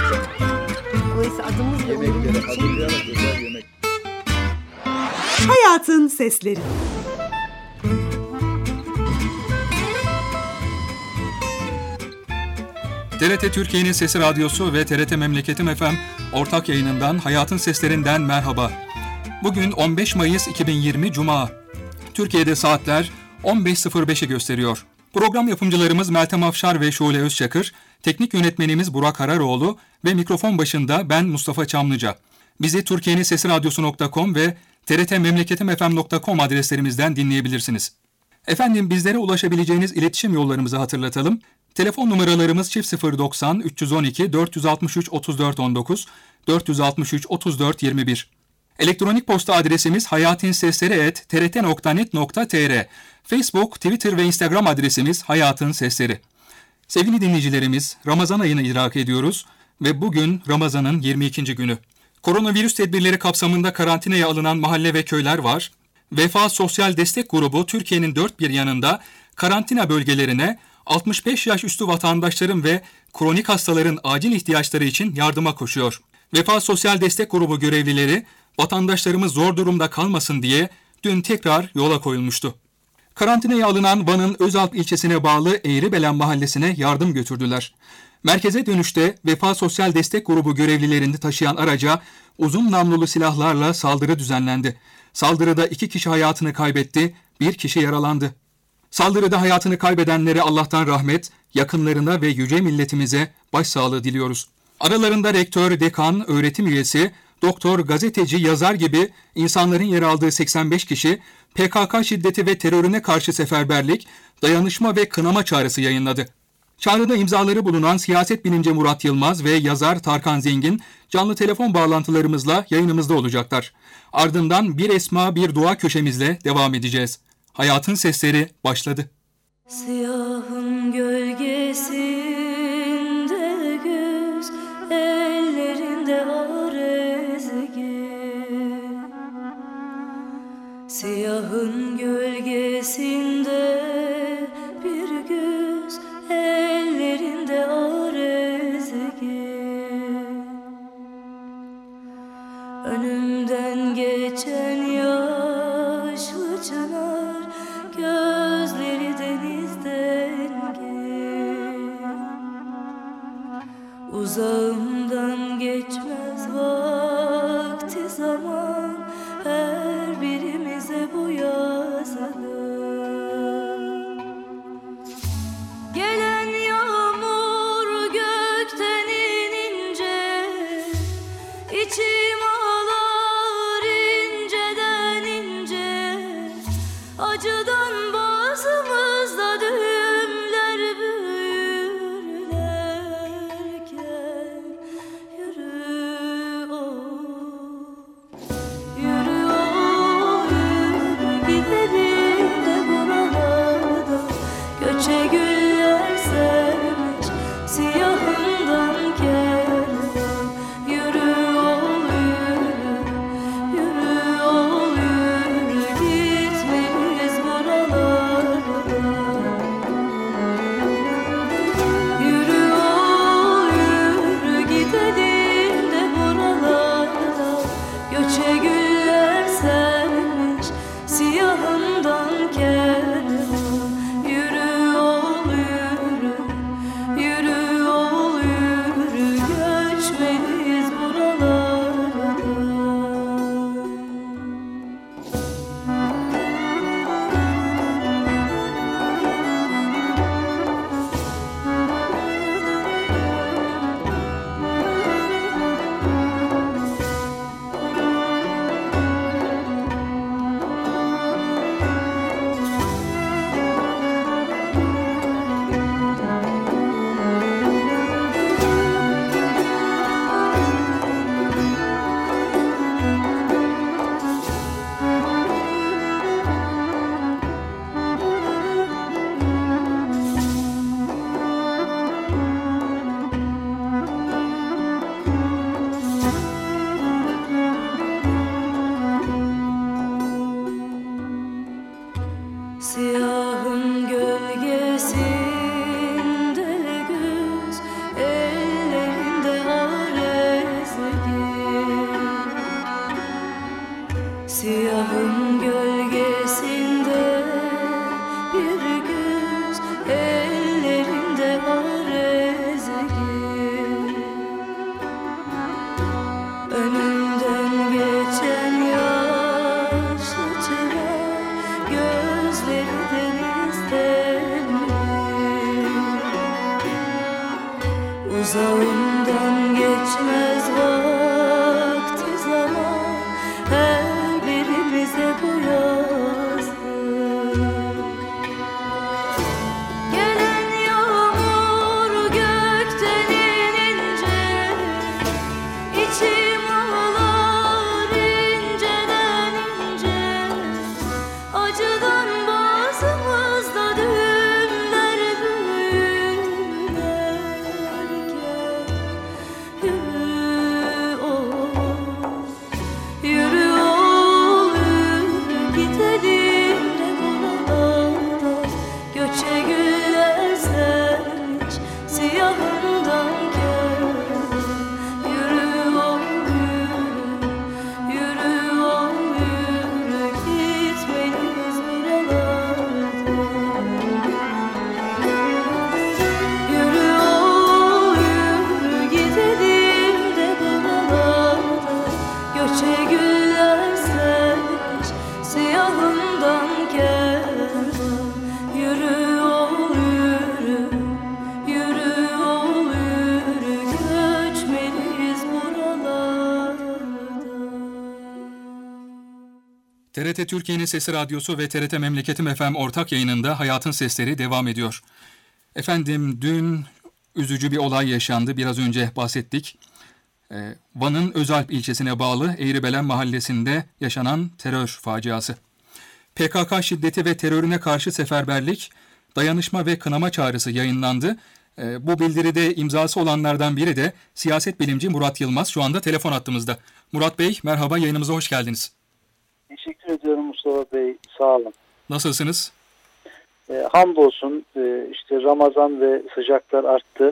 Dolayısıyla adımız ve Yemekleri hazırlayarak güzel yemek. Hayatın Sesleri. TRT Türkiye'nin Sesi Radyosu ve TRT Memleketim FM ortak yayınından Hayatın Seslerinden merhaba. Bugün 15 Mayıs 2020 Cuma. Türkiye'de saatler 15.05'i gösteriyor. Program yapımcılarımız Meltem Afşar ve Şule Özçakır, teknik yönetmenimiz Burak Hararoğlu ve mikrofon başında ben Mustafa Çamlıca. Bizi Türkiye'nin Sesi Radyosu.com ve trtmemleketimfm.com adreslerimizden dinleyebilirsiniz. Efendim, bizlere ulaşabileceğiniz iletişim yollarımızı hatırlatalım. Telefon numaralarımız 090 312 463 34 19 463 34 21. Elektronik posta adresimiz hayatinsesleri@trt.net.tr. Facebook, Twitter ve Instagram adresimiz Hayatın Sesleri. Sevgili dinleyicilerimiz, Ramazan ayını idrak ediyoruz ve bugün Ramazan'ın 22. günü. Koronavirüs tedbirleri kapsamında karantinaya alınan mahalle ve köyler var. Vefa Sosyal Destek Grubu Türkiye'nin dört bir yanında karantina bölgelerine 65 yaş üstü vatandaşların ve kronik hastaların acil ihtiyaçları için yardıma koşuyor. Vefa Sosyal Destek Grubu görevlileri vatandaşlarımız zor durumda kalmasın diye dün tekrar yola koyulmuştu. Karantinaya alınan Van'ın Özalp ilçesine bağlı Eğribelen mahallesine yardım götürdüler. Merkeze dönüşte Vefa Sosyal Destek Grubu görevlilerini taşıyan araca uzun namlulu silahlarla saldırı düzenlendi. Saldırıda 2 kişi hayatını kaybetti, 1 kişi yaralandı. Saldırıda hayatını kaybedenlere Allah'tan rahmet, yakınlarına ve yüce milletimize başsağlığı diliyoruz. Aralarında rektör, dekan, öğretim üyesi, doktor, gazeteci, yazar gibi insanların yer aldığı 85 kişi PKK şiddeti ve terörüne karşı seferberlik, dayanışma ve kınama çağrısı yayınladı. Çağrıda imzaları bulunan siyaset bilimci Murat Yılmaz ve yazar Tarkan Zengin canlı telefon bağlantılarımızla yayınımızda olacaklar. Ardından bir esma bir dua köşemizle devam edeceğiz. Hayatın Sesleri başladı. Siyahın gölgesinde göz, ellerinde ağır ezgi. Siyahın gölgesinde bir göz, ellerinde ağır ezgi. Önümden geçen yaşlı çınar, gözleri denizden gel. Uzağımdan geçmez vakti zaman, her birimize bu yazılır. Gelen yağmur gökten inince, içim ağlar inceden ince. Acıdan bazımızda düğümler büyürlerken, yürü o, yürü o, yürü gidelim de buralarda göçe güller sermiş siyahından kervan. Yürü ol yürü, yürü ol yürü, gitmeliyiz buralardan. Yürü ol yürü, gidelim de buralarda göçe güller sermiş siyahından kervan. Yürü ol Siyahın gölgesinde bir güz, ellerinde var ezgi. Önünden geçen yaşlı çınar, gözleri denizden. Uzağından geçmez vakti zaman, her biri bize bu yazdı. Gelen yağmur gökten inince, içim ağlar inceden ince. Acıdan bazımızda düğümler büyürlerken, yürü oğul, yürü oğul, yürü gidelim de buralarda. Göçe güller sermiş siyahından kervan. Yürü oğul, yürü, yürü oğul, yürü gitmeliyiz buralardan. Yürü oğul, yürü gidelim de buralarda. Göçe güller sermiş siyahından kervan. Yürü oğul, yürü, yürü oğul, yürü göçmeliyiz buralardan. TRT Türkiye'nin Sesi Radyosu ve TRT Memleketim FM ortak yayınında Hayatın Sesleri devam ediyor. Efendim dün üzücü bir olay yaşandı. Biraz önce bahsettik. Van'ın Özalp ilçesine bağlı Eğribelen mahallesinde yaşanan terör faciası. PKK şiddeti ve terörüne karşı seferberlik, dayanışma ve kınama çağrısı yayınlandı. Bu bildiride imzası olanlardan biri de siyaset bilimci Murat Yılmaz şu anda telefon hattımızda. Murat Bey merhaba, yayınımıza hoş geldiniz. Teşekkür ediyorum Mustafa Bey. Sağ olun. Nasılsınız? Hamdolsun işte Ramazan ve sıcaklar arttı.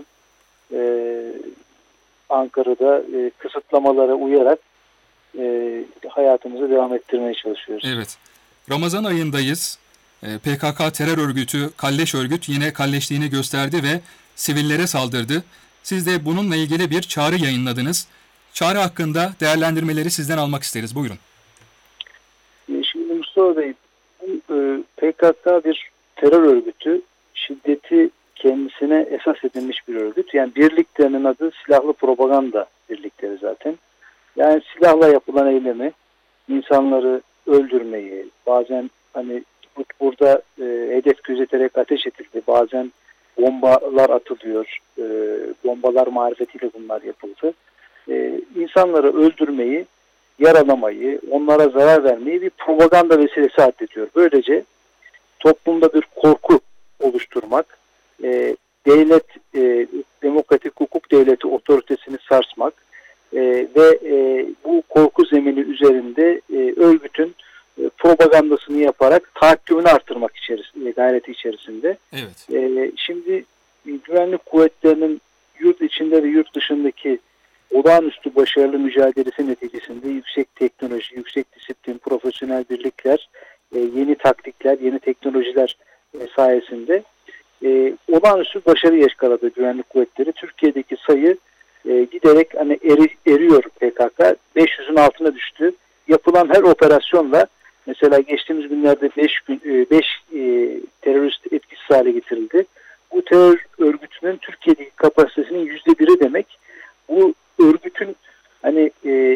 Ankara'da kısıtlamalara uyarak hayatımızı devam ettirmeye çalışıyoruz. Evet. Ramazan ayındayız. PKK terör örgütü, kalleş örgüt yine kalleşliğini gösterdi ve sivillere saldırdı. Siz de bununla ilgili bir çağrı yayınladınız. Çağrı hakkında değerlendirmeleri sizden almak isteriz. Buyurun. Şimdi Mustafa Bey, bu PKK bir terör örgütü, şiddeti kendisine esas edilmiş bir örgüt. Yani birliklerinin adı silahlı propaganda birlikleri zaten. Yani silahla yapılan eylemi, insanları öldürmeyi, bazen hani burada hedef gözeterek ateş edildi, bazen bombalar atılıyor, bombalar marifetiyle bunlar yapıldı. İnsanları öldürmeyi, yaralamayı, onlara zarar vermeyi bir propaganda vesilesi addediyor. Böylece toplumda bir korku oluşturmak, devlet, demokratik hukuk devleti otoritesini sarsmak ve bu korku zemini üzerinde örgütün propagandasını yaparak tahakkümünü artırmak gayreti içerisinde. Evet. Şimdi güvenlik kuvvetlerinin yurt içinde ve yurt dışındaki olağanüstü başarılı mücadelesi neticesinde yüksek teknoloji, yüksek disiplin, profesyonel birlikler, yeni taktikler, yeni teknolojiler sayesinde olağanüstü başarı yakaladı güvenlik kuvvetleri. Türkiye'deki sayı giderek hani eriyor PKK. 500'ün altına düştü. Yapılan her operasyonla mesela geçtiğimiz günlerde 5 terörist etkisiz hale getirildi. Bu terör örgütünün Türkiye'deki kapasitesinin %1'i demek. Bu örgütün hani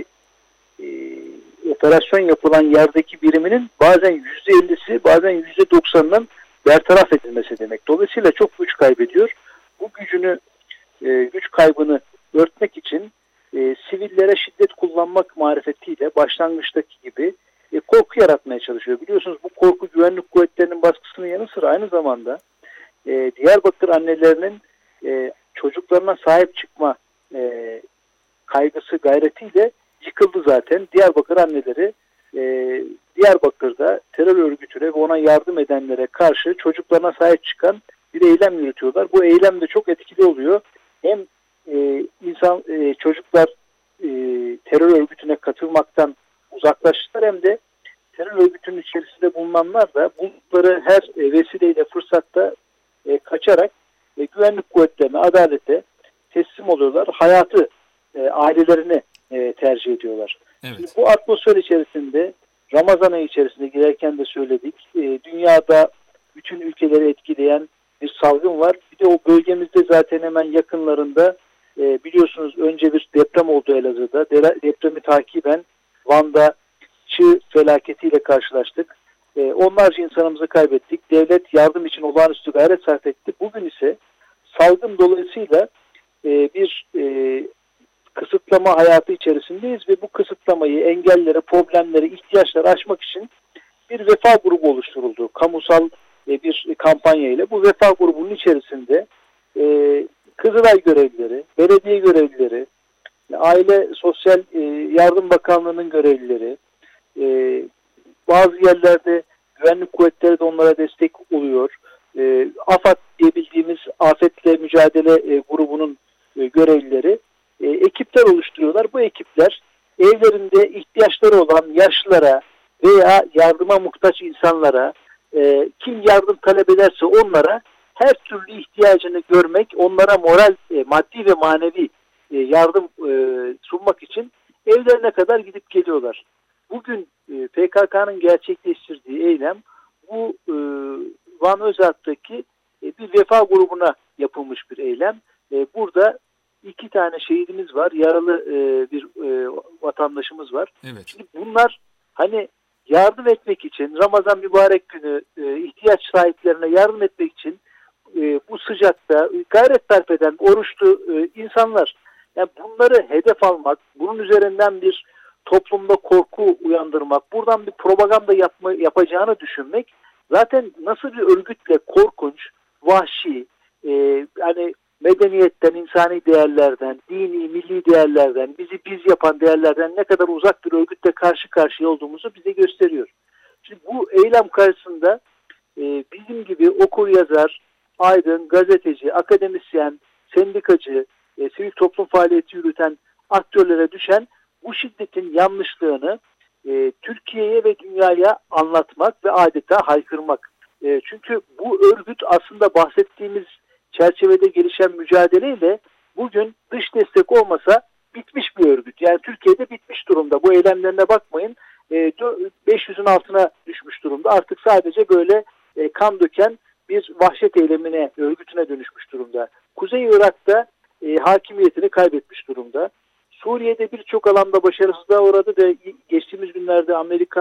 operasyon yapılan yerdeki biriminin bazen %50'si, bazen %90'ının bertaraf edilmesi demek. Dolayısıyla çok güç kaybediyor. Bu güç kaybını örtmek için sivillere şiddet kullanmak marifetiyle başlangıçtaki gibi korku yaratmaya çalışıyor. Biliyorsunuz bu korku güvenlik kuvvetlerinin baskısının yanı sıra aynı zamanda Diyarbakır annelerinin çocuklarına sahip çıkma kaygısı gayretiyle yıkıldı zaten. Diyarbakır anneleri Diyarbakır'da terör örgütüne ve ona yardım edenlere karşı çocuklarına sahip çıkan bir eylem yürütüyorlar. Bu eylem de çok etkili oluyor. Hem çocuklar terör örgütüne katılmaktan uzaklaştılar hem de terör örgütünün içerisinde bulunanlar da buldukları her vesileyle, fırsatta kaçarak güvenlik kuvvetlerine, adalete teslim oluyorlar. Hayatı ailelerine tercih ediyorlar. Evet. Şimdi bu atmosfer içerisinde, Ramazan ayı içerisinde girerken de söyledik, dünyada bütün ülkeleri etkileyen bir salgın var. Bir de o bölgemizde zaten hemen yakınlarında biliyorsunuz önce bir deprem oldu Elazığ'da. Depremi takiben Van'da çığ felaketiyle karşılaştık. Onlarca insanımızı kaybettik. Devlet yardım için olağanüstü gayret sarf etti. Bugün ise salgın dolayısıyla bir kısıtlama hayatı içerisindeyiz ve bu kısıtlamayı, engelleri, problemleri, ihtiyaçları aşmak için bir vefa grubu oluşturuldu. Kamusal bir kampanya ile. Bu vefa grubunun içerisinde Kızılay görevlileri, belediye görevlileri, Aile Sosyal Yardım Bakanlığı'nın görevlileri, bazı yerlerde güvenlik kuvvetleri de onlara destek oluyor. AFAD diye bildiğimiz Afetle Mücadele grubunun görevlileri ekipler oluşturuyorlar. Bu ekipler evlerinde ihtiyaçları olan yaşlılara veya yardıma muhtaç insanlara, kim yardım talep ederse onlara her türlü ihtiyacını görmek, onlara moral, maddi ve manevi yardım sunmak için evlerine kadar gidip geliyorlar. Bugün PKK'nın gerçekleştirdiği eylem bu Van Özalp'taki bir vefa grubuna yapılmış bir eylem. Burada 2 tane şehidimiz var, yaralı bir vatandaşımız var. Evet. Şimdi bunlar hani yardım etmek için, Ramazan mübarek günü ihtiyaç sahiplerine yardım etmek için bu sıcakta gayret sarf eden oruçlu insanlar. Yani bunları hedef almak, bunun üzerinden bir toplumda korku uyandırmak, buradan bir propaganda yapacağını düşünmek zaten nasıl bir örgütle korkunç, vahşi, hani medeniyetten, insani değerlerden, dini, milli değerlerden, bizi biz yapan değerlerden ne kadar uzak bir örgütle karşı karşıya olduğumuzu bize gösteriyor. Şimdi bu eylem karşısında bizim gibi okur yazar, aydın, gazeteci, akademisyen, sendikacı, sivil toplum faaliyeti yürüten aktörlere düşen bu şiddetin yanlışlığını Türkiye'ye ve dünyaya anlatmak ve adeta haykırmak. Çünkü bu örgüt aslında bahsettiğimiz çerçevede gelişen mücadeleyle bugün dış destek olmasa bitmiş bir örgüt. Yani Türkiye'de bitmiş durumda. Bu eylemlerine bakmayın. 500'ün altına düşmüş durumda. Artık sadece böyle kan döken bir vahşet eylemine, örgütüne dönüşmüş durumda. Kuzey Irak'ta hakimiyetini kaybetmiş durumda. Suriye'de birçok alanda başarısızlığa uğradı ve geçtiğimiz günlerde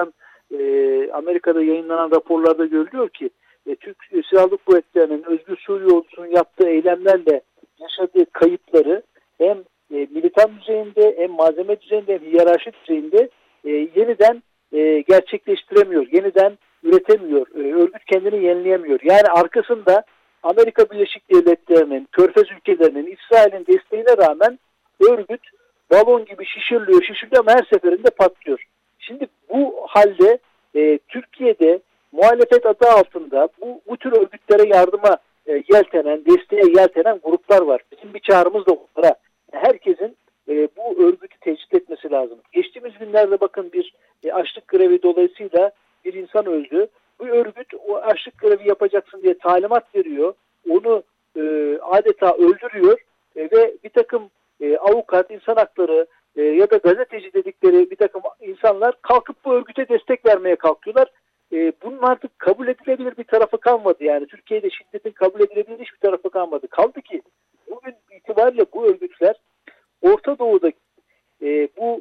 Amerika'da yayınlanan raporlarda görülüyor ki Türk Silahlı Kuvvetleri'nin Özgür Suriye Ordusu'nun yaptığı eylemlerle yaşadığı kayıpları hem militan düzeyinde hem malzeme düzeyinde hem hiyerarşi düzeyinde yeniden gerçekleştiremiyor, yeniden üretemiyor, örgüt kendini yenileyemiyor. Yani arkasında Amerika Birleşik Devletleri'nin, Körfez ülkelerinin, İsrail'in desteğine rağmen örgüt balon gibi şişiriliyor ama her seferinde patlıyor. Şimdi bu halde Türkiye'de muhalefet adı altında bu tür örgütlere yardıma yeltenen, desteğe yeltenen gruplar var. Bizim bir çağrımız da onlara. Herkesin bu örgütü tecrit etmesi lazım. Geçtiğimiz günlerde bakın bir açlık grevi dolayısıyla bir insan öldü. Bu örgüt o açlık grevi yapacaksın diye talimat veriyor. Onu adeta öldürüyor ve bir takım avukat, insan hakları ya da gazeteci dedikleri bir takım insanlar kalkıp bu örgüte destek vermeye kalkıyorlar. Bunun artık kabul edilebilir bir tarafı kalmadı. Yani Türkiye'de şiddetin kabul edilebilir hiçbir tarafı kalmadı. Kaldı ki bugün itibariyle bu örgütler Orta Doğu'da bu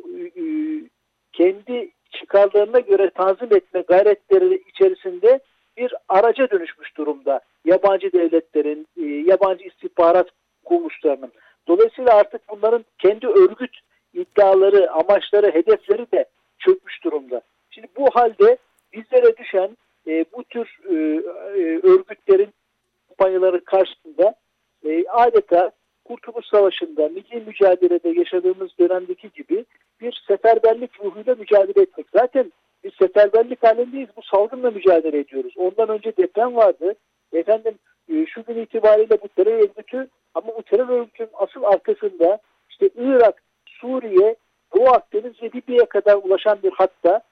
kendi çıkarlarına göre tanzim etme gayretleri içerisinde bir araca dönüşmüş durumda. Yabancı devletlerin, yabancı istihbarat kuruluşlarının. Dolayısıyla artık bunların kendi örgüt iddiaları, amaçları, hedefleri de çökmüş durumda. Şimdi bu halde bizlere düşen bu tür örgütlerin kampanyaları karşısında adeta Kurtuluş Savaşı'nda, milli mücadelede yaşadığımız dönemdeki gibi bir seferberlik ruhuyla mücadele etmek. Zaten bir seferberlik halindeyiz. Bu salgınla mücadele ediyoruz. Ondan önce deprem vardı. Efendim şu gün itibariyle bu terör örgütü, ama bu terör örgütünün asıl arkasında işte Irak, Suriye, Doğu Akdeniz ve Libya'ya kadar ulaşan bir hatta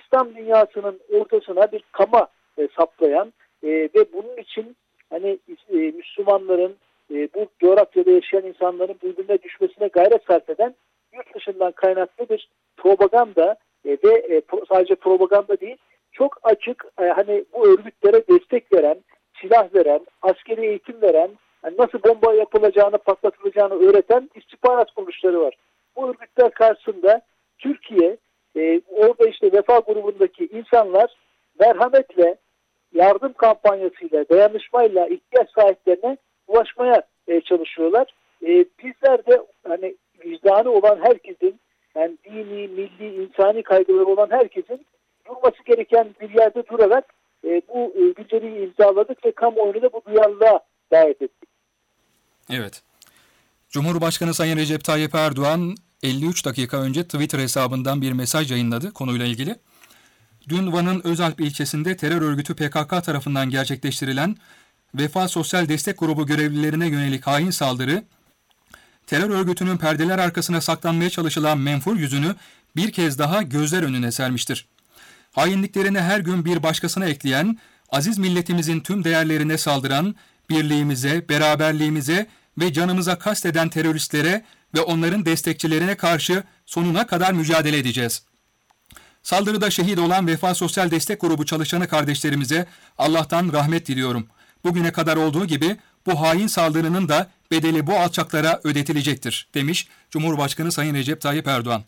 İslam dünyasının ortasına bir kama saplayan ve bunun için hani Müslümanların bu coğrafyada yaşayan insanların birbirine düşmesine gayret sarf eden yurt dışından kaynaklı bir propaganda ve sadece propaganda değil, çok açık hani bu örgütlere destek veren, silah veren, askeri eğitim veren, yani nasıl bomba yapılacağını, patlatılacağını öğreten istihbarat kuruluşları var. Bu örgütler karşısında Türkiye, orada işte Vefa grubundaki insanlar merhametle, yardım kampanyasıyla, dayanışmayla ihtiyaç sahiplerine ulaşmaya çalışıyorlar. Bizler de hani vicdanı olan herkesin, yani dini, milli, insani kaygıları olan herkesin durması gereken bir yerde durarak bu bildiriyi imzaladık ve kamuoyunu da bu duyarlılığa davet ettik. Evet. Cumhurbaşkanı Sayın Recep Tayyip Erdoğan 53 dakika önce Twitter hesabından bir mesaj yayınladı konuyla ilgili. Dün Van'ın Özalp ilçesinde terör örgütü PKK tarafından gerçekleştirilen Vefa Sosyal Destek Grubu görevlilerine yönelik hain saldırı, terör örgütünün perdeler arkasına saklanmaya çalışılan menfur yüzünü bir kez daha gözler önüne sermiştir. Hainliklerini her gün bir başkasına ekleyen, aziz milletimizin tüm değerlerine saldıran, birliğimize, beraberliğimize ve canımıza kasteden teröristlere ve onların destekçilerine karşı sonuna kadar mücadele edeceğiz. Saldırıda şehit olan Vefa Sosyal Destek Grubu çalışanı kardeşlerimize Allah'tan rahmet diliyorum. Bugüne kadar olduğu gibi bu hain saldırının da bedeli bu alçaklara ödetilecektir, demiş Cumhurbaşkanı Sayın Recep Tayyip Erdoğan.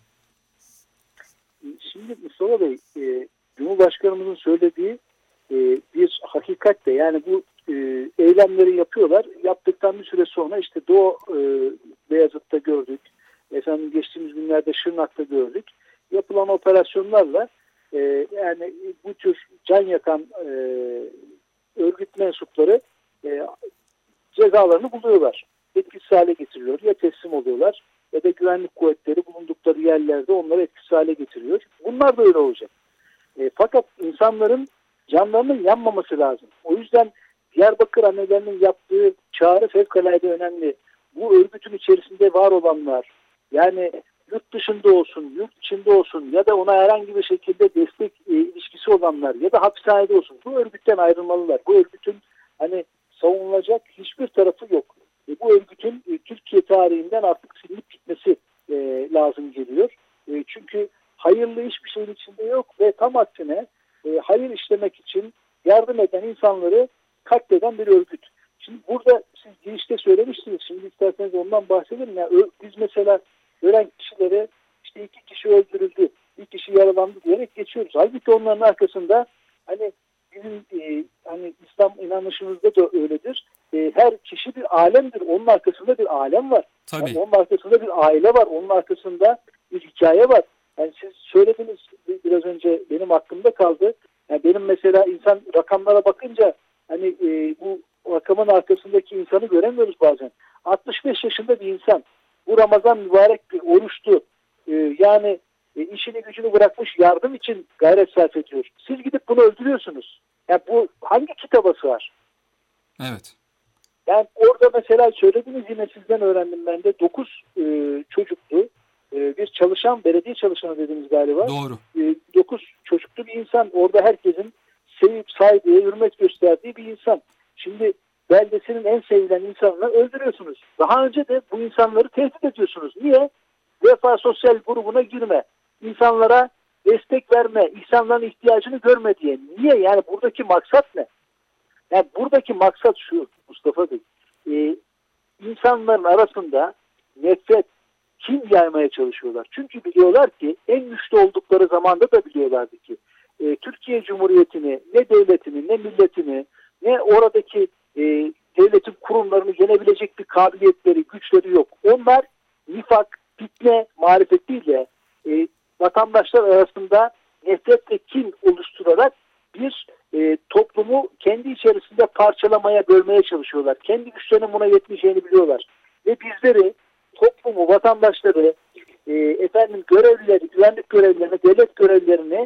Şimdi Mustafa Bey, Cumhurbaşkanımızın söylediği bir hakikat de, yani bu eylemleri yapıyorlar. Yaptıktan bir süre sonra işte Doğu Beyazıt'ta gördük. Efendim geçtiğimiz günlerde Şırnak'ta gördük. Yapılan operasyonlarla yani bu tür can yakan örgüt mensupları cezalarını buluyorlar. Etkisiz hale getiriliyor. Ya teslim oluyorlar ya da güvenlik kuvvetleri bulundukları yerlerde onları etkisiz hale getiriyor. Bunlar da öyle olacak. Fakat insanların canlarının yanmaması lazım. O yüzden Diyarbakır annelerinin yaptığı çağrı fevkalade önemli. Bu örgütün içerisinde var olanlar, yani yurt dışında olsun, yurt içinde olsun ya da ona herhangi bir şekilde destek ilişkisi olanlar ya da hapishanede olsun, bu örgütten ayrılmalılar. Bu örgütün hani savunulacak hiçbir tarafı yok. Bu örgütün Türkiye tarihinden artık silinip gitmesi lazım geliyor. Çünkü hayırlı hiçbir şeyin içinde yok ve tam aksine hayır işlemek için yardım eden insanları katleden bir örgüt. Şimdi burada siz girişte söylemiştiniz. Şimdi isterseniz ondan bahsedelim. Yani biz mesela ölen kişilere işte 2 kişi öldürüldü, 1 kişi yaralandı diyerek geçiyoruz. Halbuki onların arkasında hani bizim hani İslam inanışımızda da öyledir. Her kişi bir alemdir. Onun arkasında bir alem var. Yani onun arkasında bir aile var. Onun arkasında bir hikaye var. Yani siz söylediniz biraz önce, benim aklımda kaldı. Yani benim mesela insan rakamlara bakınca hani bu rakamın arkasındaki insanı göremiyoruz bazen. 65 yaşında bir insan. Bu Ramazan mübarek bir oruçtu. Yani işini gücünü bırakmış, yardım için gayret sarf ediyor. Siz gidip bunu öldürüyorsunuz. Yani bu hangi kitaba sığar? Evet. Yani orada mesela söylediniz, yine sizden öğrendim ben de, 9 çocuklu bir çalışan, belediye çalışanı dediniz galiba. Doğru. 9 çocuklu bir insan. Orada herkesin sevip saygıya, hürmet gösterdiği bir insan. Şimdi beldesinin en sevilen insanını öldürüyorsunuz. Daha önce de bu insanları tehdit ediyorsunuz. Niye? Vefa Sosyal grubuna girme, İnsanlara destek verme, insanların ihtiyacını görme diye. Niye? Yani buradaki maksat ne? Yani buradaki maksat şu Mustafa Bey. İnsanların arasında nefret, kin yaymaya çalışıyorlar. Çünkü biliyorlar ki en güçlü oldukları zamanda da biliyorlardı ki Türkiye Cumhuriyeti'ni, ne devletini, ne milletini, ne oradaki devletin kurumlarını yenebilecek bir kabiliyetleri, güçleri yok. Onlar nifak, fitne marifetiyle vatandaşlar arasında nefret ve kin oluşturarak bir toplumu kendi içerisinde parçalamaya, bölmeye çalışıyorlar. Kendi güçlerinin buna yetmeyeceğini biliyorlar. Ve bizleri, toplumu, vatandaşları, görevlileri, güvenlik görevlilerini, devlet görevlilerini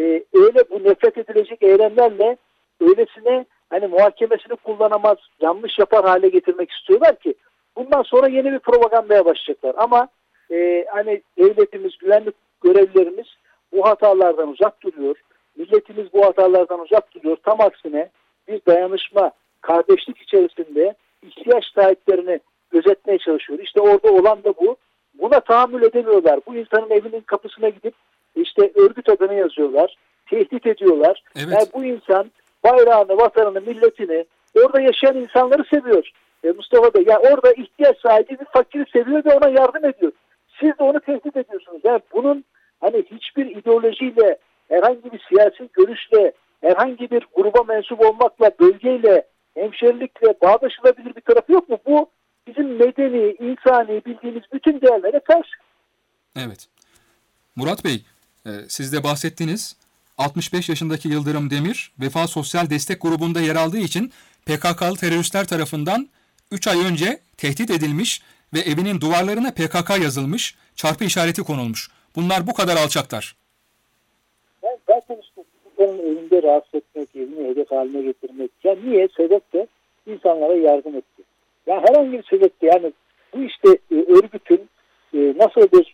öyle bu nefret edilecek eylemlerle öylesine hani muhakemesini kullanamaz, yanlış yapar hale getirmek istiyorlar ki bundan sonra yeni bir propagandaya başlayacaklar. Ama hani devletimiz, güvenlik görevlilerimiz bu hatalardan uzak duruyor. Milletimiz bu hatalardan uzak duruyor. Tam aksine bir dayanışma, kardeşlik içerisinde ihtiyaç sahiplerini gözetmeye çalışıyor. İşte orada olan da bu. Buna tahammül edemiyorlar. Bu insanın evinin kapısına gidip işte örgüt adını yazıyorlar. Tehdit ediyorlar. Evet. Yani bu insan bayrağını, vatanını, milletini, orada yaşayan insanları seviyor. Mustafa Bey, yani orada ihtiyaç sahibi bir fakiri seviyor ve ona yardım ediyor. Siz de onu tehdit ediyorsunuz. Yani bunun hani hiçbir ideolojiyle, herhangi bir siyasi görüşle, herhangi bir gruba mensup olmakla, bölgeyle, hemşerilikle bağdaşılabilir bir tarafı yok mu? Bu bizim medeni, insani bildiğimiz bütün değerlere karşı. Evet. Murat Bey, siz de bahsettiniz. 65 yaşındaki Yıldırım Demir, Vefa Sosyal Destek Grubu'nda yer aldığı için PKK'lı teröristler tarafından 3 ay önce tehdit edilmiş ve evinin duvarlarına PKK yazılmış, çarpı işareti konulmuş. Bunlar bu kadar alçaklar. Yani zaten işte bunların evinde rahatsız etmek, evini hedef haline getirmek. Yani niye? Sebep de insanlara yardım etti. Yani herhangi bir sebep de, yani bu işte örgütün nasıl bir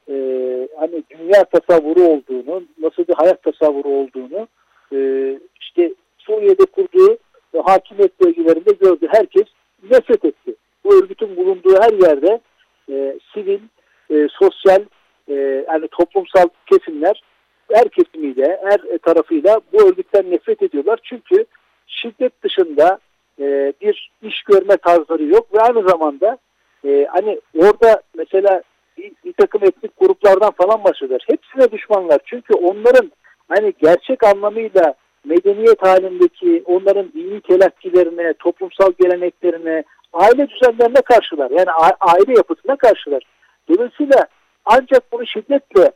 hani dünya tasavvuru olduğunu, nasıl bir hayat tasavvuru olduğunu işte Suriye'de kurduğu hakimiyet bölgelerinde gördü. Herkes nefret etti. Bu örgütün bulunduğu her yerde sivil, sosyal, yani toplumsal kesimler her kesimiyle, her tarafıyla bu örgütten nefret ediyorlar. Çünkü şiddet dışında bir iş görme tarzları yok ve aynı zamanda hani orada mesela bir takım etnik gruplardan falan bahsediyorlar. Hepsine düşmanlar. Çünkü onların hani gerçek anlamıyla medeniyet halindeki onların dini telakkilerine, toplumsal geleneklerine, aile düzenlerine karşılar. Yani aile yapısına karşılar. Dolayısıyla ancak bunu şiddetle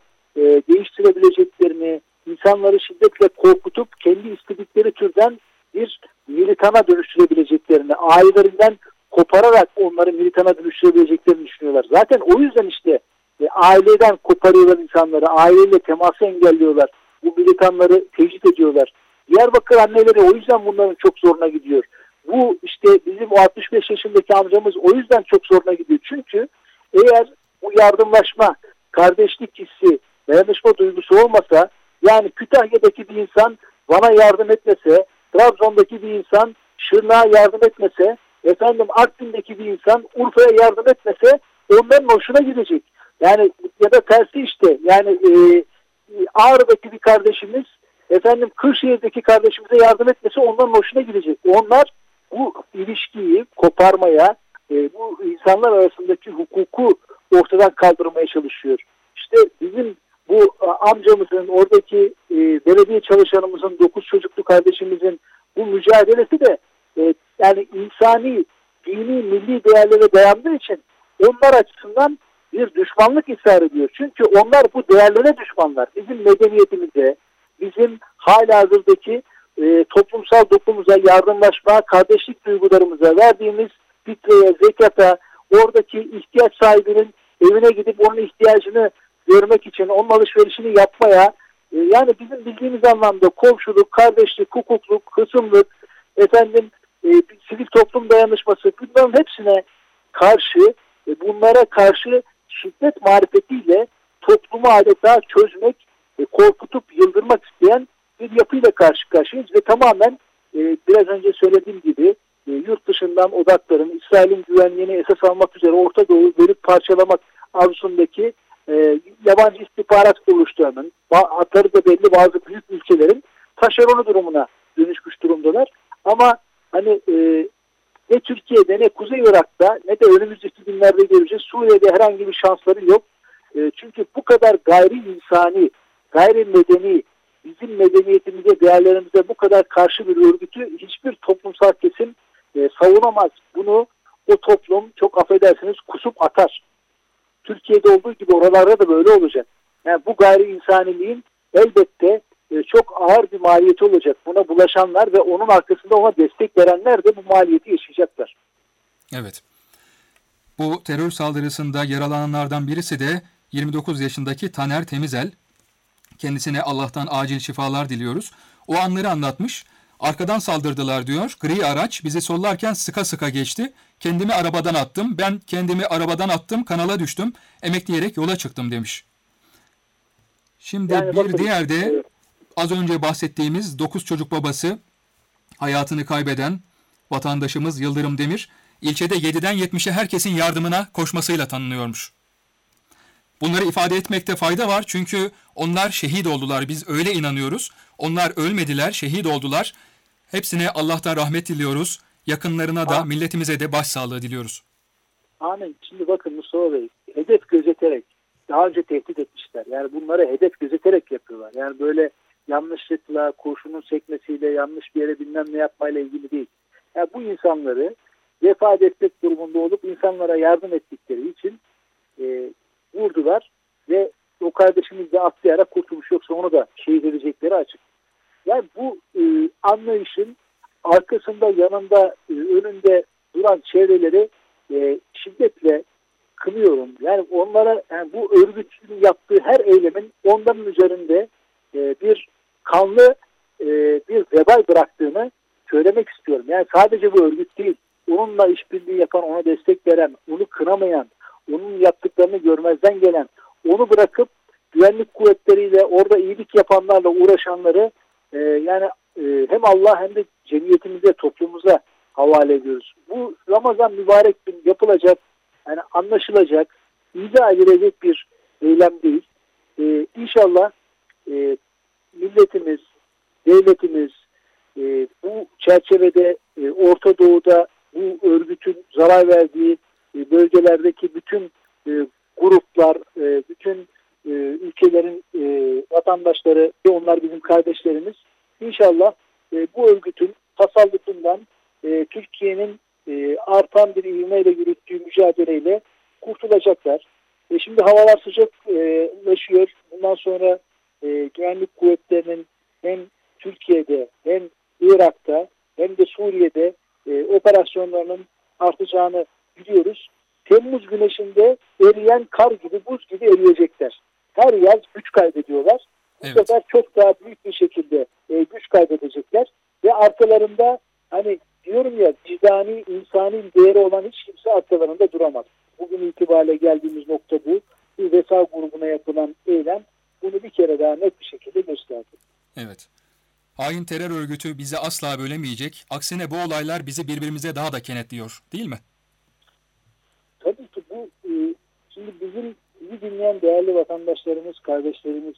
değiştirebileceklerini, insanları şiddetle korkutup kendi istedikleri türden bir militana dönüştürebileceklerini, ailelerinden kopararak onları militana dönüştürebileceklerini düşünüyorlar. Zaten o yüzden işte aileden koparıyorlar insanları, aileyle teması engelliyorlar. Bu militanları tecrit ediyorlar. Diyarbakır anneleri o yüzden bunların çok zoruna gidiyor. Bu işte bizim o 65 yaşındaki amcamız o yüzden çok zoruna gidiyor. Çünkü eğer bu yardımlaşma, kardeşlik hissi, dayanışma duygusu olmasa, yani Kütahya'daki bir insan Van'a yardım etmese, Trabzon'daki bir insan Şırnak'a yardım etmese, Artvin'deki bir insan Urfa'ya yardım etmese onların hoşuna gidecek. Yani ya da tersi işte, yani Ağrı'daki bir kardeşimiz Kırşehir'deki kardeşimize yardım etmesi onların hoşuna gidecek. Onlar bu ilişkiyi koparmaya, bu insanlar arasındaki hukuku ortadan kaldırmaya çalışıyor. İşte bizim bu amcamızın, oradaki belediye çalışanımızın, 9 çocuklu kardeşimizin bu mücadelesi de yani insani, dini, milli değerlere dayandığı için onlar açısından bir düşmanlık ishar ediyor. Çünkü onlar bu değerlere düşmanlar. Bizim medeniyetimize, bizim halihazırdaki toplumsal dokunumuza, yardımlaşma, kardeşlik duygularımıza, verdiğimiz fitreye, zekata, oradaki ihtiyaç sahibinin evine gidip onun ihtiyacını görmek için, onun alışverişini yapmaya, yani bizim bildiğimiz anlamda komşuluk, kardeşlik, hukukluk, hısımlık, sivil toplum dayanışması, bunların hepsine karşı, bunlara karşı şiddet marifetiyle toplumu adeta çözmek, korkutup yıldırmak isteyen bir yapıyla karşı karşıyayız ve tamamen biraz önce söylediğim gibi yurt dışından odakların, İsrail'in güvenliğini esas almak üzere Orta Doğu'yu bölüp parçalamak arzusundaki yabancı istihbarat kuruluşlarının, hatları da belli bazı büyük ülkelerin taşeronu durumuna dönüşmüş durumdalar. Ama hani ne Türkiye'de, ne Kuzey Irak'ta, ne de önümüzdeki günlerde göreceğiz, Suriye'de herhangi bir şansları yok. Çünkü bu kadar gayri insani, gayri medeni, bizim medeniyetimize, değerlerimize bu kadar karşı bir örgütü hiçbir toplumsal kesim savunamaz. Bunu o toplum, çok affedersiniz, kusup atar. Türkiye'de olduğu gibi oralarda da böyle olacak. Yani bu gayri insaniliğin elbette çok ağır bir maliyeti olacak. Buna bulaşanlar ve onun arkasında ona destek verenler de bu maliyeti yaşayacaklar. Evet. Bu terör saldırısında yaralananlardan birisi de 29 yaşındaki Taner Temizel. Kendisine Allah'tan acil şifalar diliyoruz. O anları anlatmış. Arkadan saldırdılar diyor. Gri araç bizi sollarken sıka sıka geçti. Kendimi arabadan attım. Ben kendimi arabadan attım. Kanala düştüm. Emekleyerek yola çıktım demiş. Şimdi Yani bir bakın, diğer de evet. az önce bahsettiğimiz 9 çocuk babası, hayatını kaybeden vatandaşımız Yıldırım Demir, ilçede 7'den 70'e herkesin yardımına koşmasıyla tanınıyormuş. Bunları ifade etmekte fayda var çünkü onlar şehit oldular. Biz öyle inanıyoruz. Onlar ölmediler, şehit oldular. Hepsine Allah'tan rahmet diliyoruz. Yakınlarına da, milletimize de başsağlığı diliyoruz. Amin. Şimdi bakın Mustafa Bey, hedef gözeterek, daha önce tehdit etmişler. Yani bunları hedef gözeterek yapıyorlar. Yani böyle yanlışlıkla, kurşunun sekmesiyle, yanlış bir yere bilmem ne yapmayla ilgili değil. Yani bu insanları vefat etmek durumunda olup insanlara yardım ettikleri için vurdular ve o kardeşimiz de atlayarak kurtulmuş, yoksa onu da şehit edecekleri açık. Yani bu anlayışın arkasında, yanında, önünde duran çevreleri şiddetle kınıyorum. Yani onlara, yani bu örgütün yaptığı her eylemin onların üzerinde bir kanlı bir vebal bıraktığını söylemek istiyorum. Yani sadece bu örgüt değil, onunla işbirliği yapan, ona destek veren, onu kınamayan, onun yaptıklarını görmezden gelen, onu bırakıp güvenlik kuvvetleriyle, orada iyilik yapanlarla uğraşanları yani hem Allah hem de cemiyetimize, toplumumuza havale ediyoruz. Bu Ramazan mübarek gün yapılacak, yani anlaşılacak, izah edilecek bir eylem değil. İnşallah milletimiz, devletimiz bu çerçevede Orta Doğu'da bu örgütün zarar verdiği bölgelerdeki bütün gruplar, bütün ülkelerin vatandaşları ve onlar bizim kardeşlerimiz, İnşallah bu örgütün tasallutından Türkiye'nin artan bir ivmeyle yürüttüğü mücadeleyle kurtulacaklar. Şimdi havalar sıcaklaşıyor. Bundan sonra güvenlik kuvvetlerinin hem Türkiye'de hem Irak'ta hem de Suriye'de operasyonlarının artacağını biliyoruz. Temmuz güneşinde eriyen kar gibi, buz gibi eriyecekler. Her yaz güç kaybediyorlar. Bu sefer çok daha büyük bir şekilde güç kaybedecekler ve arkalarında, hani diyorum ya, vicdani, insani değeri olan hiç kimse arkalarında duramaz. Bugün itibariyle geldiğimiz nokta bu. Bir Vesa grubuna yapılan eylem bunu bir kere daha net bir şekilde gösterdi. Evet. Hain terör örgütü bizi asla bölemeyecek. Aksine bu olaylar bizi birbirimize daha da kenetliyor, değil mi? Tabii ki bu şimdi bizi dinleyen değerli vatandaşlarımız, kardeşlerimiz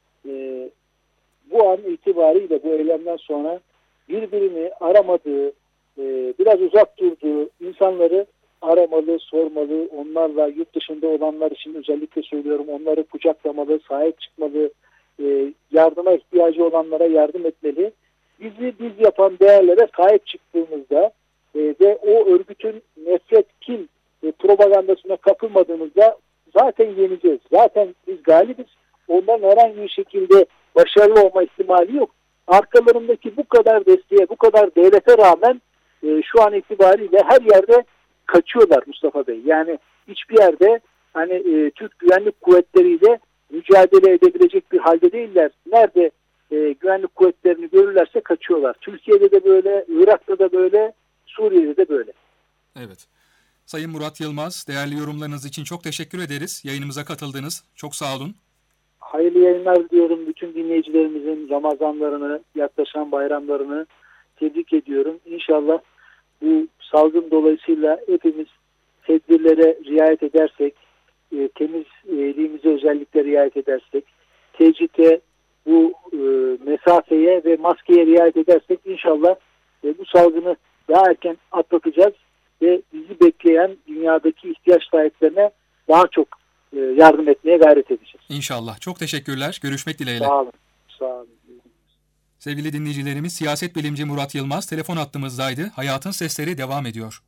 bu an itibariyle, bu eylemden sonra birbirini aramadığı, biraz uzak durduğu insanları aramalı, sormalı, onlarla, yurt dışında olanlar için özellikle söylüyorum, onları kucaklamalı, sahip çıkmalı, yardıma ihtiyacı olanlara yardım etmeli. Bizi biz yapan değerlere sahip çıktığımızda ve o örgütün nefret, kin propagandasına kapılmadığımızda zaten yeneceğiz. Zaten biz galibiz. Onların herhangi bir şekilde başarılı olma ihtimali yok. Arkalarındaki bu kadar desteğe, bu kadar devlete rağmen şu an itibariyle her yerde kaçıyorlar Mustafa Bey. Yani hiçbir yerde hani Türk güvenlik kuvvetleriyle mücadele edebilecek bir halde değiller. Nerede güvenlik kuvvetlerini görürlerse kaçıyorlar. Türkiye'de de böyle, Irak'ta da böyle, Suriye'de de böyle. Evet. Sayın Murat Yılmaz, değerli yorumlarınız için çok teşekkür ederiz. Yayınımıza katıldınız. Çok sağ olun. Hayırlı yayınlar diliyorum. Bütün dinleyicilerimizin Ramazanlarını, yaklaşan bayramlarını tebrik ediyorum. İnşallah bu salgın dolayısıyla hepimiz tedbirlere riayet edersek, temizliğimize özellikle riayet edersek, tecrite, bu mesafeye ve maskeye riayet edersek inşallah bu salgını daha erken atlatacağız ve bizi bekleyen dünyadaki ihtiyaç sahiplerine daha çok yardım etmeye gayret edeceğiz. İnşallah. Çok teşekkürler. Görüşmek dileğiyle. Sağ olun. Sağ olun. Sevgili dinleyicilerimiz, siyaset bilimci Murat Yılmaz telefon hattımızdaydı. Hayatın Sesleri devam ediyor.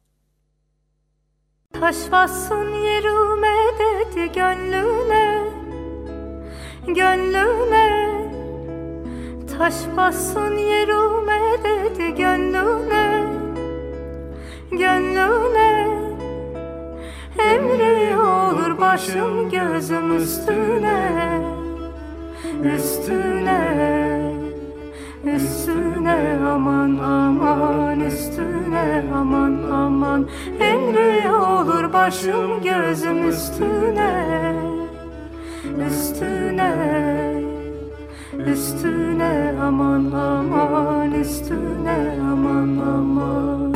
Taş bassın yerime dedi gönlüne, gönlüne. Taş bassın yerime dedi gönlüne, gönlüne. Emri olur başım gözüm üstüne, üstüne, üstüne aman aman, üstüne aman aman. Emri olur başım gözüm üstüne, üstüne. üstüne aman aman, üstüne aman aman.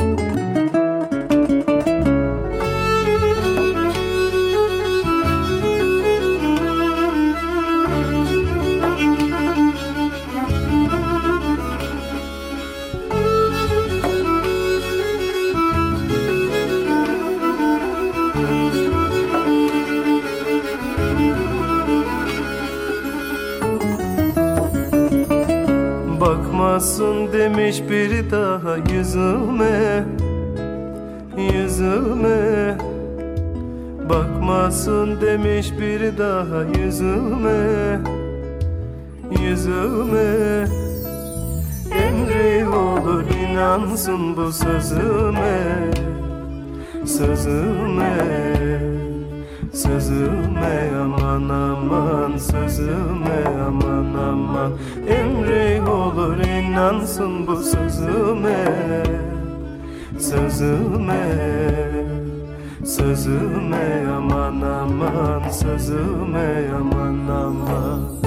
Bakmasın demiş bir daha yüzüme, yüzüme. Bakmasın demiş bir daha yüzüme, yüzüme. Emri olur inansın bu sözüme, sözüme. Sözüme aman aman, sözüme aman aman. Emri olur inansın bu sözüme, sözüme. Sözüme aman aman, sözüme aman aman.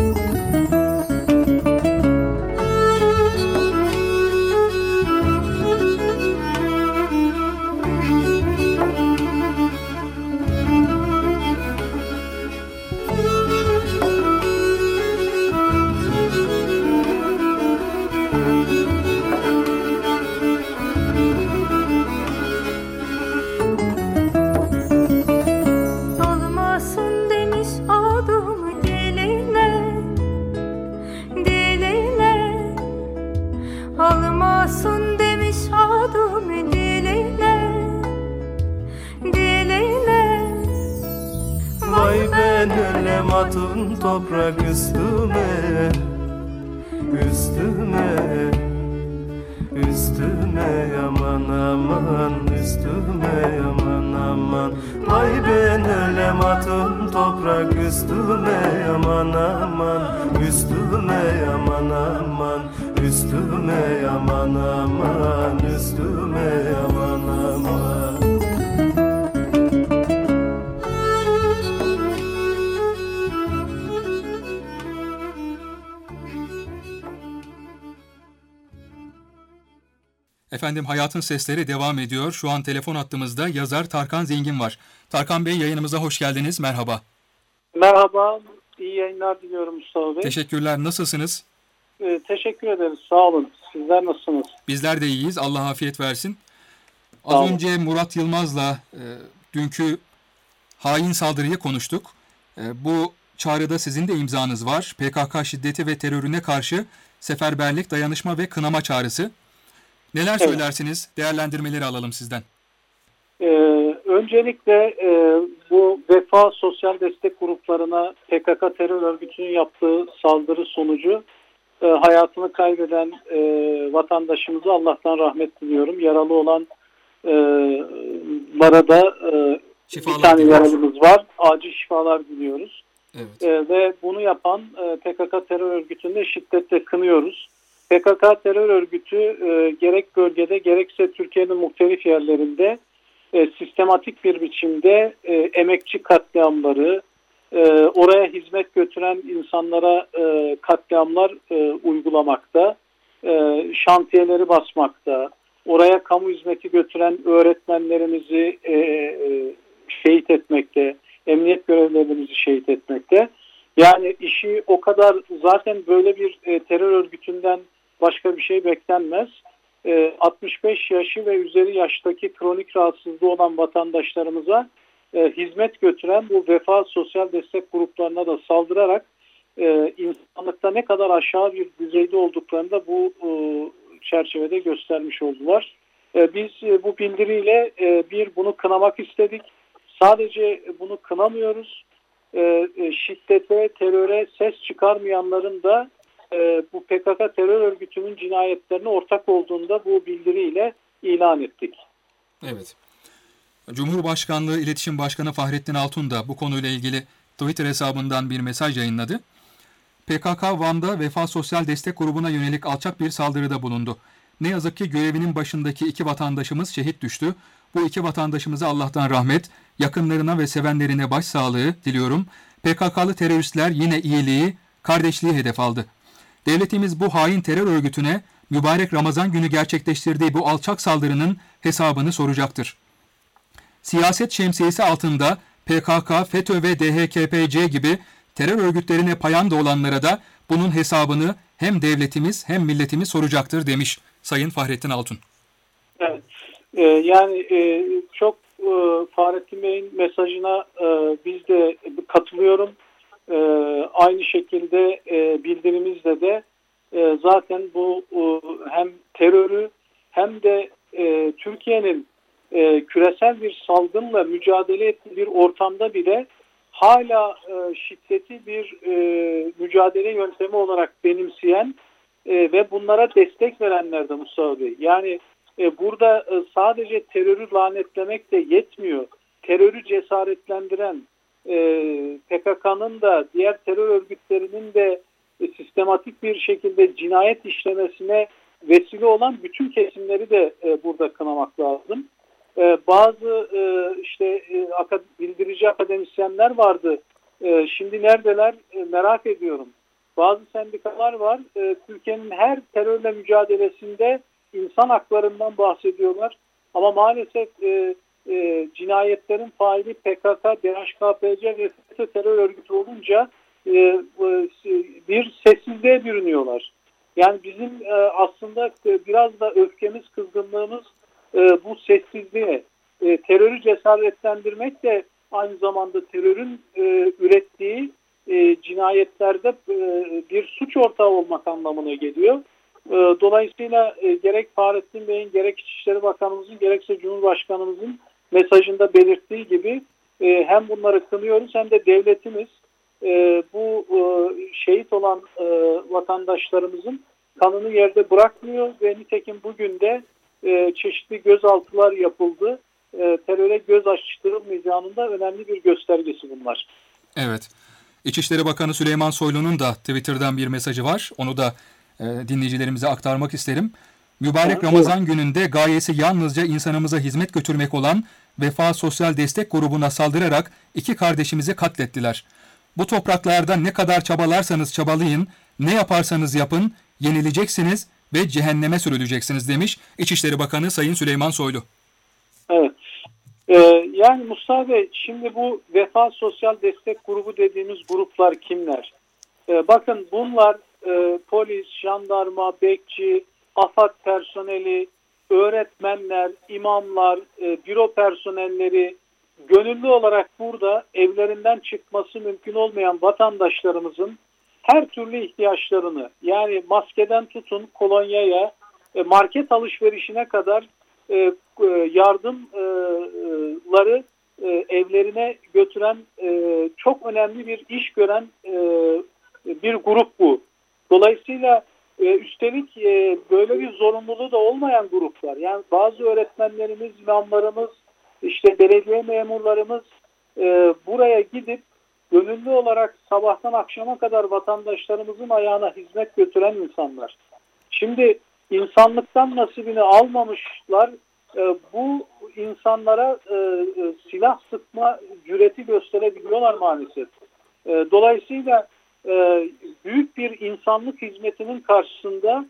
Almasın demiş adımı diline, diline. Vay ben ölem atın toprak üstüme, üstüme. Üstüme aman aman, üstüme aman aman. Vay ben ölem atın toprak üstüme aman aman, üstüme aman aman. Üstüme aman aman, üstüme aman aman. Efendim Hayatın Sesleri devam ediyor. Şu an telefon hattımızda yazar Tarkan Zengin var. Tarkan Bey yayınımıza hoş geldiniz. Merhaba. Merhaba, iyi yayınlar diliyorum Mustafa Bey. Teşekkürler. Nasılsınız? Teşekkür ederiz, sağ olun. Sizler nasılsınız? Bizler de iyiyiz. Allah afiyet versin. Sağ olun. Az önce Murat Yılmaz'la dünkü hain saldırıyı konuştuk. Bu çağrıda sizin de imzanız var. PKK şiddeti ve terörüne karşı seferberlik, dayanışma ve kınama çağrısı. Neler söylersiniz? Değerlendirmeleri alalım sizden. Öncelikle bu Vefa Sosyal Destek Gruplarına PKK terör örgütünün yaptığı saldırı sonucu hayatını kaybeden vatandaşımıza Allah'tan rahmet diliyorum. Yaralı olan da bir tane yaralımız var. Acil şifalar diliyoruz. Evet. Ve bunu yapan PKK terör örgütünü de şiddetle kınıyoruz. PKK terör örgütü gerek bölgede gerekse Türkiye'nin muhtelif yerlerinde sistematik bir biçimde emekçi katliamları, oraya hizmet götüren insanlara katliamlar uygulamakta, şantiyeleri basmakta, oraya kamu hizmeti götüren öğretmenlerimizi şehit etmekte, emniyet görevlilerimizi şehit etmekte. Yani işi o kadar, zaten böyle bir terör örgütünden başka bir şey beklenmez. 65 yaşı ve üzeri yaştaki kronik rahatsızlığı olan vatandaşlarımıza hizmet götüren bu Vefa Sosyal Destek Gruplarına da saldırarak insanlıkta ne kadar aşağı bir düzeyde olduklarını da bu çerçevede göstermiş oldular. Biz bu bildiriyle bunu kınamak istedik. Sadece bunu kınamıyoruz. Şiddete, teröre ses çıkarmayanların da bu PKK terör örgütünün cinayetlerine ortak olduğunu da bu bildiriyle ilan ettik. Evet. Cumhurbaşkanlığı İletişim Başkanı Fahrettin Altun da bu konuyla ilgili Twitter hesabından bir mesaj yayınladı. PKK Van'da Vefa Sosyal Destek Grubu'na yönelik alçak bir saldırıda bulundu. Ne yazık ki görevinin başındaki 2 vatandaşımız şehit düştü. Bu 2 vatandaşımıza Allah'tan rahmet, yakınlarına ve sevenlerine başsağlığı diliyorum. PKK'lı teröristler yine iyiliği, kardeşliği hedef aldı. Devletimiz bu hain terör örgütüne mübarek Ramazan günü gerçekleştirdiği bu alçak saldırının hesabını soracaktır. Siyaset şemsiyesi altında PKK, FETÖ ve DHKPC gibi terör örgütlerine payanda olanlara da bunun hesabını hem devletimiz hem milletimiz soracaktır demiş Sayın Fahrettin Altun. Evet. Çok Fahrettin Bey'in mesajına biz de katılıyorum. Aynı şekilde bildirimizde de zaten bu hem terörü hem de Türkiye'nin küresel bir salgınla mücadele ettiği bir ortamda bile hala şiddeti bir mücadele yöntemi olarak benimseyen ve bunlara destek verenler de Mustafa Bey. Yani burada sadece terörü lanetlemek de yetmiyor. Terörü cesaretlendiren PKK'nın da diğer terör örgütlerinin de sistematik bir şekilde cinayet işlemesine vesile olan bütün kesimleri de burada kınamak lazım. Bazı bildirici akademisyenler vardı. Şimdi neredeler merak ediyorum. Bazı sendikalar var. Türkiye'nin her terörle mücadelesinde insan haklarından bahsediyorlar. Ama maalesef cinayetlerin faili PKK, DHKPC ve FETÖ terör örgütü olunca bir sessizliğe bürünüyorlar. Yani bizim aslında biraz da öfkemiz, kızgınlığımız bu sessizliğe. Terörü cesaretlendirmek de aynı zamanda terörün ürettiği cinayetlerde bir suç ortağı olmak anlamına geliyor. Dolayısıyla gerek Fahrettin Bey'in, gerek İçişleri Bakanımızın, gerekse Cumhurbaşkanımızın mesajında belirttiği gibi hem bunları kınıyoruz hem de devletimiz bu şehit olan vatandaşlarımızın kanını yerde bırakmıyor ve nitekim bugün de çeşitli gözaltılar yapıldı. Teröre göz açtırılmayacağının da önemli bir göstergesi bunlar. Evet. İçişleri Bakanı Süleyman Soylu'nun da Twitter'dan bir mesajı var. Onu da dinleyicilerimize aktarmak isterim. Mübarek Ramazan gününde gayesi yalnızca insanımıza hizmet götürmek olan Vefa Sosyal Destek Grubu'na saldırarak 2 kardeşimizi katlettiler. Bu topraklarda ne kadar çabalarsanız çabalayın, ne yaparsanız yapın, yenileceksiniz ve cehenneme sürüleceksiniz demiş İçişleri Bakanı Sayın Süleyman Soylu. Evet. Yani Mustafa Bey, şimdi bu Vefa Sosyal Destek Grubu dediğimiz gruplar kimler? Bakın bunlar polis, jandarma, bekçi, AFAD personeli, öğretmenler, imamlar, büro personelleri gönüllü olarak burada evlerinden çıkması mümkün olmayan vatandaşlarımızın her türlü ihtiyaçlarını, yani maskeden tutun kolonyaya, market alışverişine kadar yardımları evlerine götüren çok önemli bir iş gören bir grup bu. Dolayısıyla üstelik böyle bir zorunluluğu da olmayan gruplar. Yani bazı öğretmenlerimiz, imamlarımız, işte belediye memurlarımız buraya gidip gönüllü olarak sabahtan akşama kadar vatandaşlarımızın ayağına hizmet götüren insanlar. Şimdi insanlıktan nasibini almamışlar, bu insanlara silah sıkma cüreti gösterebiliyorlar maalesef. Dolayısıyla büyük bir insanlık hizmetinin karşısında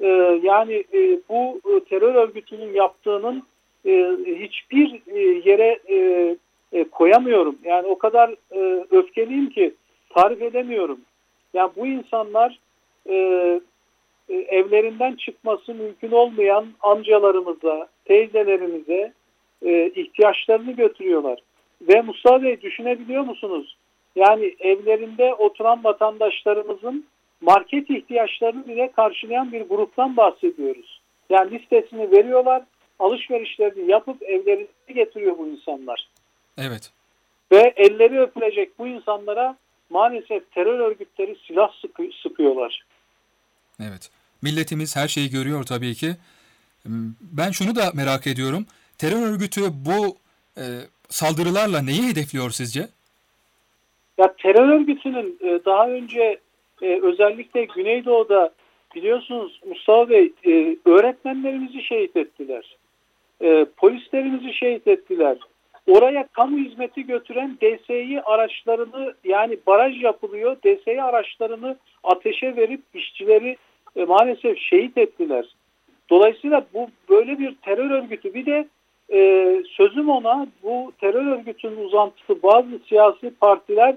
bu terör örgütünün yaptığının hiçbir yere koyamıyorum. Yani o kadar öfkeliyim ki tarif edemiyorum. Yani bu insanlar evlerinden çıkması mümkün olmayan amcalarımıza, teyzelerimize ihtiyaçlarını götürüyorlar. Ve Mustafa Bey, düşünebiliyor musunuz? Yani evlerinde oturan vatandaşlarımızın market ihtiyaçlarını bile karşılayan bir gruptan bahsediyoruz. Yani listesini veriyorlar, alışverişlerini yapıp evlerine getiriyor bu insanlar. Evet. Ve elleri öpülecek bu insanlara maalesef terör örgütleri silah sıkıyorlar. Evet. Milletimiz her şeyi görüyor tabii ki. Ben şunu da merak ediyorum. Terör örgütü bu saldırılarla neyi hedefliyor sizce? Ya terör örgütünün daha önce özellikle Güneydoğu'da biliyorsunuz Mustafa Bey, öğretmenlerimizi şehit ettiler. Polislerimizi şehit ettiler. oraya kamu hizmeti götüren DSİ araçlarını, yani baraj yapılıyor, DSİ araçlarını ateşe verip işçileri maalesef şehit ettiler. Dolayısıyla bu böyle bir terör örgütü. Bir de sözüm ona, bu terör örgütünün uzantısı bazı siyasi partiler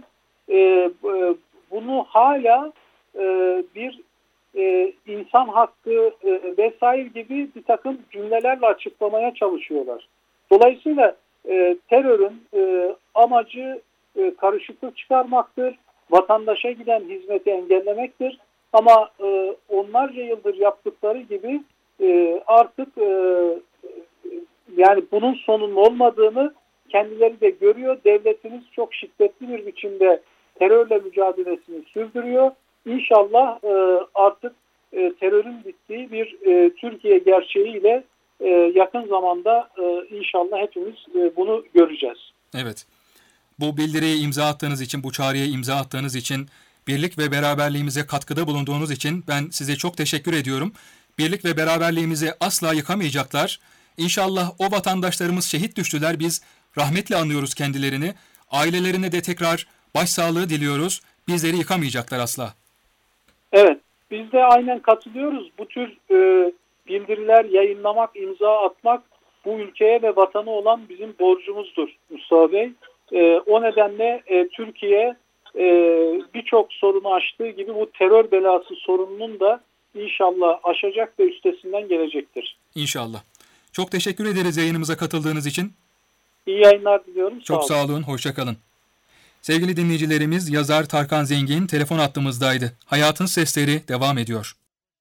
bunu hala bir insan hakkı vesaire gibi bir takım cümlelerle açıklamaya çalışıyorlar. Dolayısıyla terörün amacı karışıklık çıkarmaktır, vatandaşa giden hizmeti engellemektir. Ama onlarca yıldır yaptıkları gibi artık yani bunun sonunun olmadığını kendileri de görüyor. Devletimiz çok şiddetli bir biçimde terörle mücadelesini sürdürüyor. İnşallah artık terörün bittiği bir Türkiye gerçeğiyle yakın zamanda inşallah hepimiz bunu göreceğiz. Evet. Bu bildiriye imza attığınız için, bu çağrıya imza attığınız için, birlik ve beraberliğimize katkıda bulunduğunuz için ben size çok teşekkür ediyorum. Birlik ve beraberliğimizi asla yıkamayacaklar. İnşallah o vatandaşlarımız şehit düştüler. Biz rahmetle anıyoruz kendilerini. Ailelerine de tekrar başsağlığı diliyoruz. Bizleri yıkamayacaklar asla. Evet, biz de aynen katılıyoruz. Bu tür bildiriler yayınlamak, imza atmak bu ülkeye ve vatana olan bizim borcumuzdur Mustafa Bey. O nedenle Türkiye birçok sorunu aştığı gibi bu terör belası sorununun da inşallah aşacak ve üstesinden gelecektir. İnşallah. Çok teşekkür ederiz yayınımıza katıldığınız için. İyi yayınlar diliyorum. Çok sağ olun, hoşça kalın. Sevgili dinleyicilerimiz, yazar Tarkan Zengin telefon hattımızdaydı. Hayatın Sesleri devam ediyor.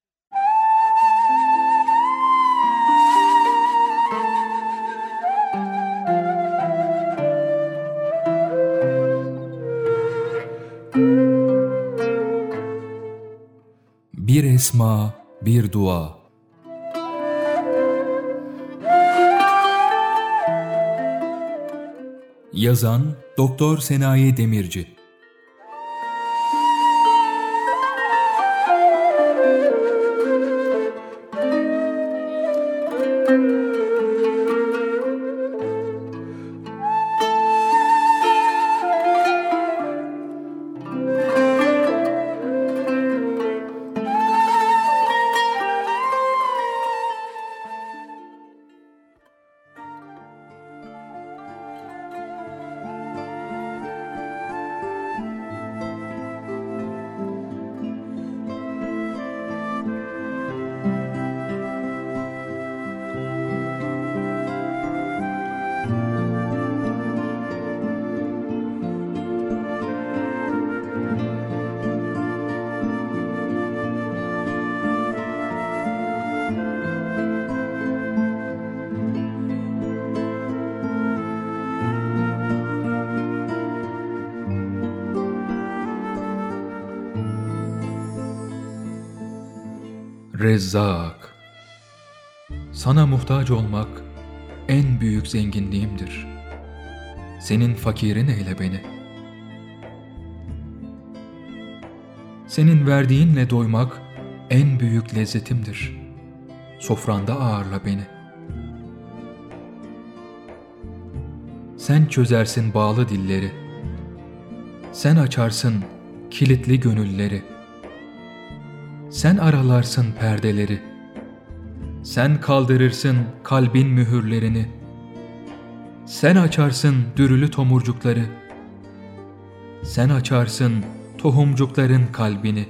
Bir esma, bir dua. Yazan Doktor Senayi Demirci. Rezzak, sana muhtaç olmak en büyük zenginliğimdir. Senin fakirin eyle beni. Senin verdiğinle doymak en büyük lezzetimdir. Sofranda ağırla beni. Sen çözersin bağlı dilleri. Sen açarsın kilitli gönülleri. Sen aralarsın perdeleri. Sen kaldırırsın kalbin mühürlerini. Sen açarsın dürülü tomurcukları. Sen açarsın tohumcukların kalbini.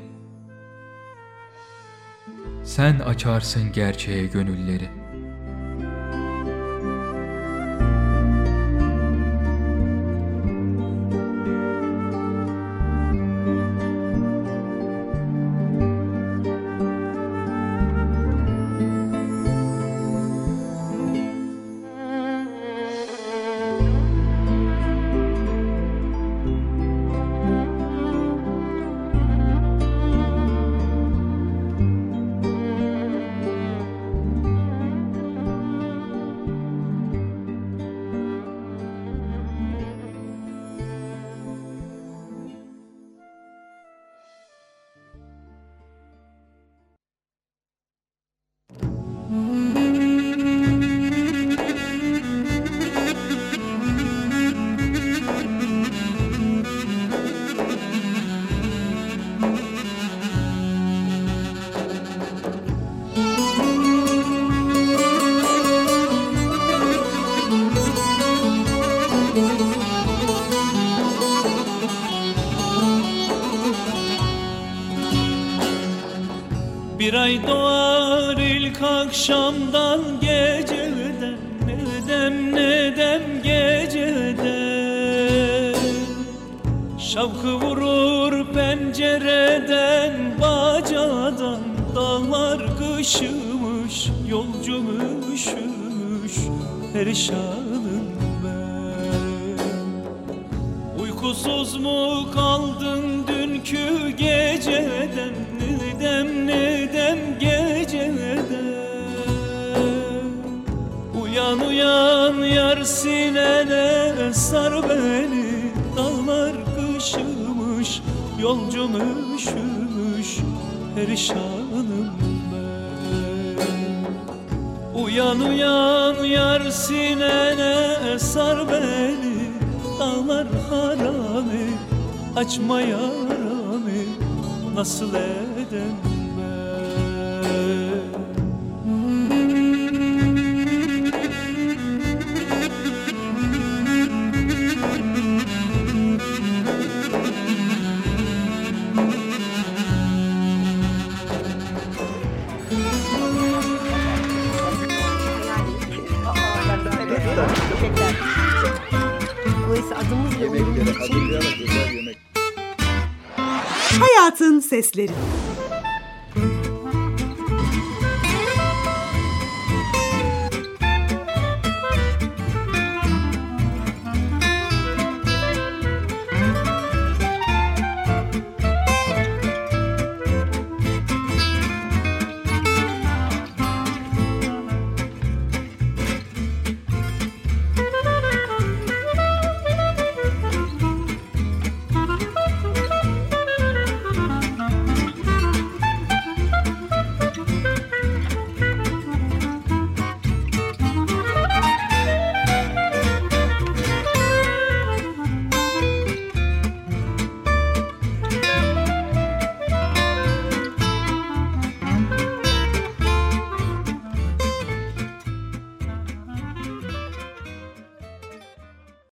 Sen açarsın gerçeğe gönülleri. akşamdan geceden, ne dem geceden. Şavkı vurur pencereden, bacadan, dağlar kışımış, yolcum üşümüş, perişanım ben. Uykusuz mu kaldın dünkü geceden, ne dem geceden. Uyan uyan yar sinene, sar beni, dağlar kışımış, yolcum üşümüş, perişanım ben. Uyan uyan yar sinene, sar beni, dağlar harami, açma yaramı, nasıl edem ben. Yemekleri hazırlayarak güzel yemek. Hayatın Sesleri.